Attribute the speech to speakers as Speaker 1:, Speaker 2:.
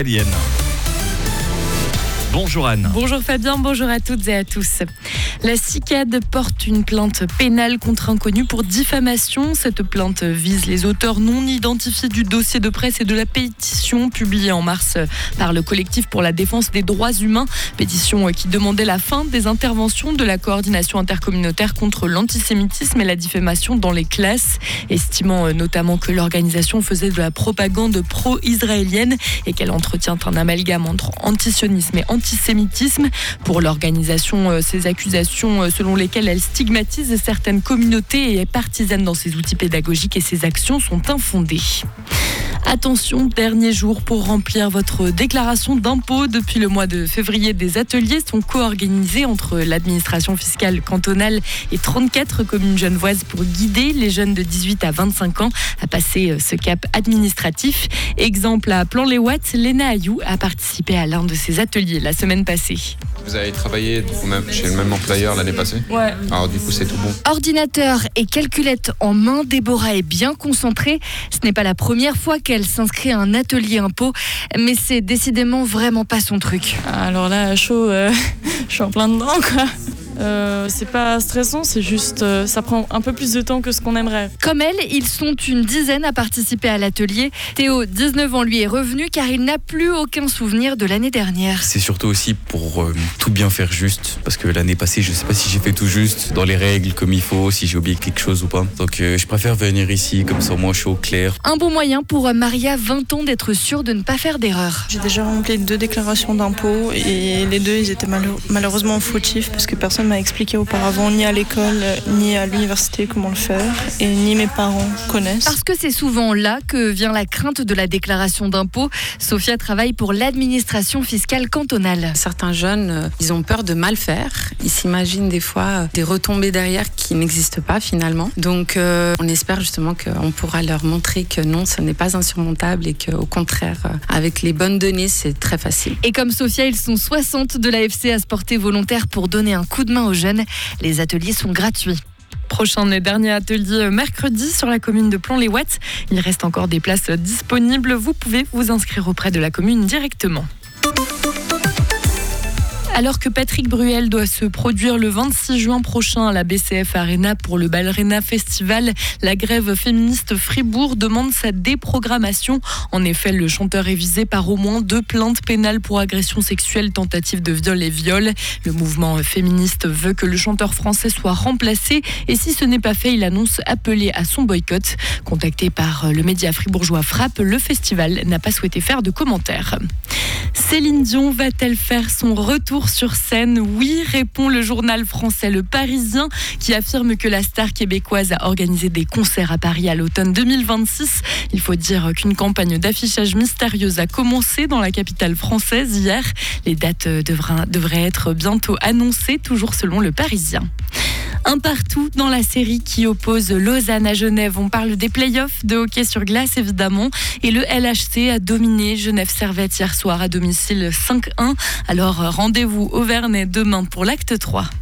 Speaker 1: Eliane. Bonjour Anne.
Speaker 2: Bonjour Fabien, bonjour à toutes et à tous. La CICAD porte une plainte pénale contre un connu pour diffamation. Cette plainte vise les auteurs non identifiés du dossier de presse et de la pétition publiée en mars par le collectif pour la défense des droits humains. Pétition qui demandait la fin des interventions de la coordination intercommunautaire contre l'antisémitisme et la diffamation dans les classes, estimant notamment que l'organisation faisait de la propagande pro-israélienne et qu'elle entretient un amalgame entre antisionisme et antisémitisme. Pour l'organisation, ces accusations selon lesquelles elle stigmatise certaines communautés et est partisane dans ses outils pédagogiques et ses actions sont infondées. Attention, dernier jour pour remplir votre déclaration d'impôt. Depuis le mois de février, des ateliers sont co-organisés entre l'administration fiscale cantonale et 34 communes genevoises pour guider les jeunes de 18 à 25 ans à passer ce cap administratif. Exemple à Plan-les-Ouates, Léna Ayou a participé à l'un de ces ateliers la semaine passée.
Speaker 3: Vous avez travaillé chez le même employeur l'année passée ?
Speaker 2: Ouais.
Speaker 3: Alors du coup, c'est tout bon.
Speaker 4: Ordinateur et calculette en main, Déborah est bien concentrée. Ce n'est pas la première fois qu'elle s'inscrit à un atelier impôt, mais c'est décidément vraiment pas son truc.
Speaker 5: Alors là, à chaud, je suis en plein dedans, quoi. C'est pas stressant, c'est juste ça prend un peu plus de temps que ce qu'on aimerait.
Speaker 4: Comme elle, ils sont une dizaine à participer à l'atelier. Théo, 19 ans, lui est revenu car il n'a plus aucun souvenir de l'année dernière.
Speaker 6: C'est surtout aussi pour tout bien faire juste, parce que l'année passée, je sais pas si j'ai fait tout juste, dans les règles comme il faut, si j'ai oublié quelque chose ou pas. Donc je préfère venir ici, comme ça au moins je suis au clair.
Speaker 4: Un bon moyen pour Maria, 20 ans, d'être sûre de ne pas faire d'erreur.
Speaker 7: J'ai déjà rempli 2 déclarations d'impôts et les 2 ils étaient malheureusement fautifs parce que personne m'a expliqué auparavant, ni à l'école, ni à l'université comment le faire, et ni mes parents connaissent.
Speaker 4: Parce que c'est souvent là que vient la crainte de la déclaration d'impôt. Sophia travaille pour l'administration fiscale cantonale.
Speaker 8: Certains jeunes, ils ont peur de mal faire. Ils s'imaginent des fois des retombées derrière qui n'existent pas finalement. Donc on espère justement qu'on pourra leur montrer que non, ce n'est pas insurmontable et qu'au contraire, avec les bonnes données, c'est très facile.
Speaker 4: Et comme Sophia, ils sont 60 de l'AFC à se porter volontaire pour donner un coup de main aux jeunes. Les ateliers sont gratuits.
Speaker 2: Prochain et dernier atelier mercredi sur la commune de Plan-les-Ouates. Il reste encore des places disponibles. Vous pouvez vous inscrire auprès de la commune directement. Alors que Patrick Bruel doit se produire le 26 juin prochain à la BCF Arena pour le Ballerina Festival, la grève féministe Fribourg demande sa déprogrammation. En effet, le chanteur est visé par au moins 2 plaintes pénales pour agression sexuelle, tentative de viol et viol. Le mouvement féministe veut que le chanteur français soit remplacé et si ce n'est pas fait, il annonce appeler à son boycott. Contacté par le média fribourgeois Frappe, le festival n'a pas souhaité faire de commentaires. Céline Dion va-t-elle faire son retour sur scène ? Oui, répond le journal français Le Parisien, qui affirme que la star québécoise a organisé des concerts à Paris à l'automne 2026. Il faut dire qu'une campagne d'affichage mystérieuse a commencé dans la capitale française hier. Les dates devraient être bientôt annoncées, toujours selon Le Parisien. Un partout dans la série qui oppose Lausanne à Genève. On parle des playoffs de hockey sur glace évidemment. Et le LHC a dominé Genève Servette hier soir à domicile 5-1. Alors rendez-vous au Vernet demain pour l'acte 3.